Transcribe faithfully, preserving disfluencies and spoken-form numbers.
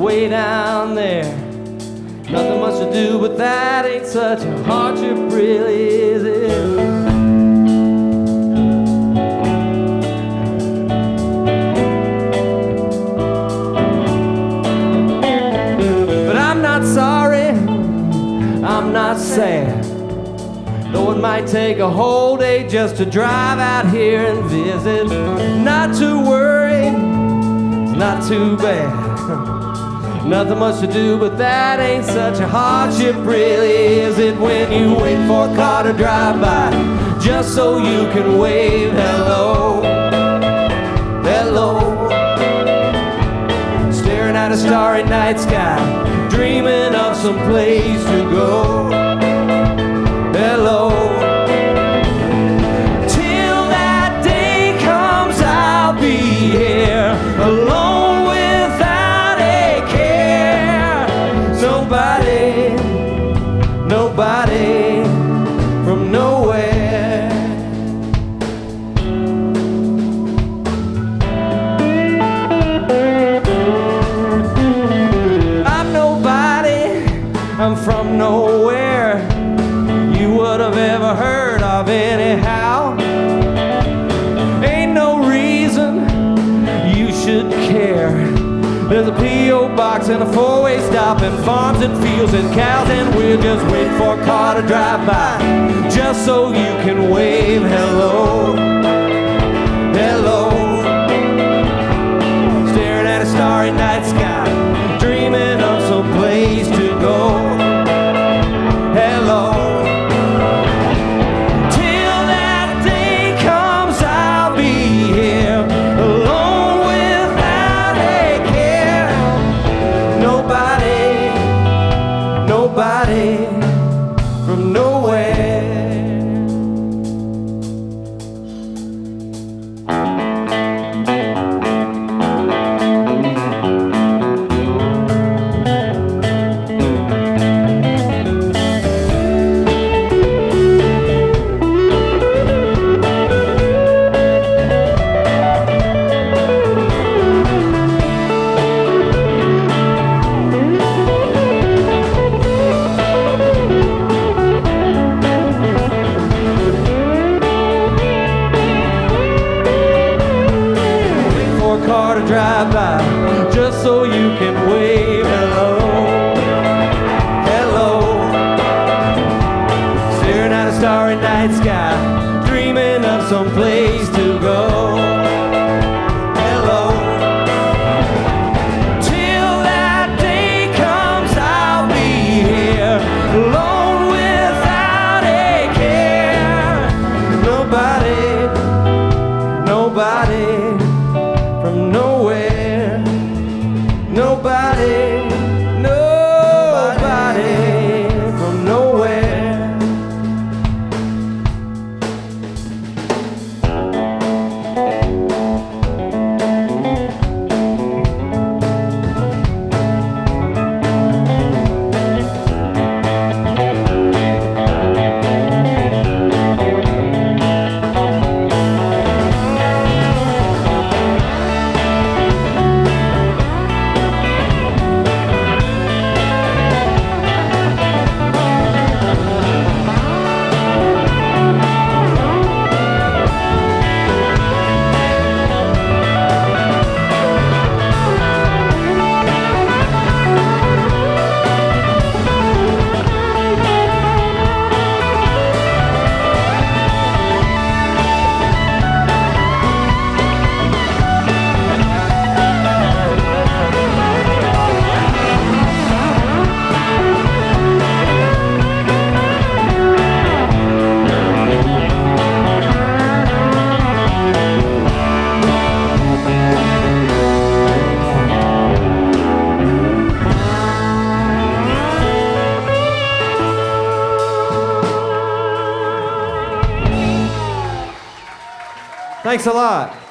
way down there. Nothing much to do, but that ain't such a hardship, really, is it? But I'm not sorry, I'm not sad, though it might take a whole day just to drive out here and visit. Not to worry, it's not too bad. Nothing much to do, but that ain't such a hardship, really, is it? When you wait for a car to drive by just so you can wave hello, hello, staring at a starry night sky, dreaming of some place to go, hello. Till that day comes, I'll be here alone without a care. Nobody, nobody from nowhere. I'm nobody, I'm from nowhere. You would have ever heard of anyhow. Ain't no reason you should care. There's a P O box and a four-way stop and farms and fields and cows, and we're just waiting for a car to drive by just so you can wave hello, hello, staring at a starry night sky, dreaming of some place to go, hello. Till that day comes, I'll be here alone without a care. Nobody, nobody from nowhere. Car to drive by just so you can wave hello, hello, staring at a starry night sky, dreaming of some place to go, hello. Till that day comes, I'll be here alone without a care. Nobody, nobody from nowhere, nobody, nobody from nowhere. Thanks a lot.